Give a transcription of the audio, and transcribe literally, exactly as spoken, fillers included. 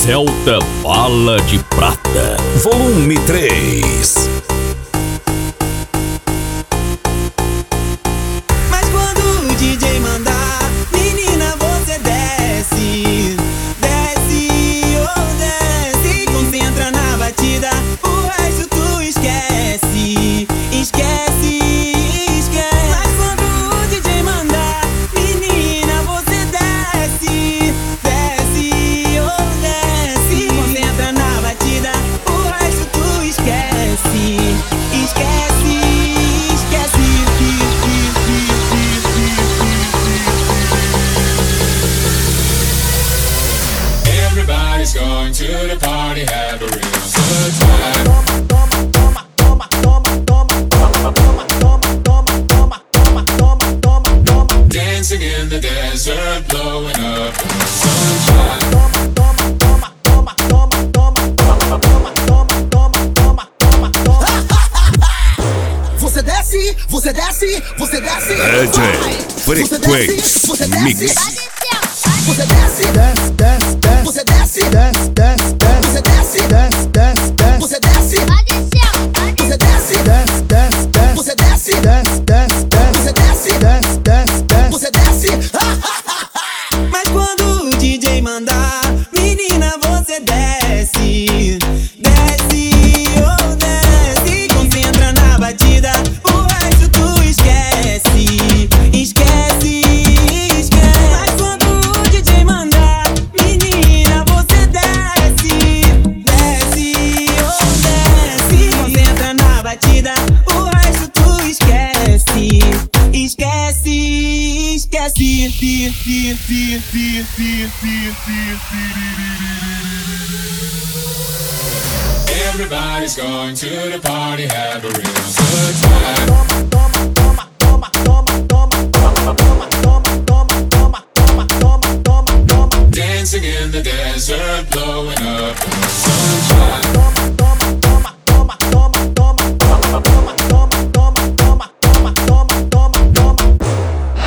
Celta Bala de Prata, volume três. Mas quando o D J mandar, menina, você desce, desce, oh desce, concentra na batida, o resto tu esquece, esquece, esquece. Mas quando o D J mandar, menina, você desce, desce, oh desce, concentra na batida, o resto tu esquece, esquece, esquece. Everybody's going to the party, have a real good time. Dancing in the desert, blowing up in the sunshine. Você desce, você desce, você desce. D J Frequência Mix. Você desce, desce, desce, desce. Você desce, desce, desce, desce. Você desce, desce, desce, desce. Você desce. Você desce, desce, desce, desce. Você desce, desce, desce, desce. Você desce, desce, desce, desce. Você desce. Mas quando o D J mandar, menina, você desce, desce, oh desce, concentra na batida, o resto tu esquece, esquece, esquece. Mas quando o D J mandar, menina, você desce, desce, oh desce, concentra na batida, o resto tu esquece, esquece, esquece. Everybody's going to the party, have a real good time.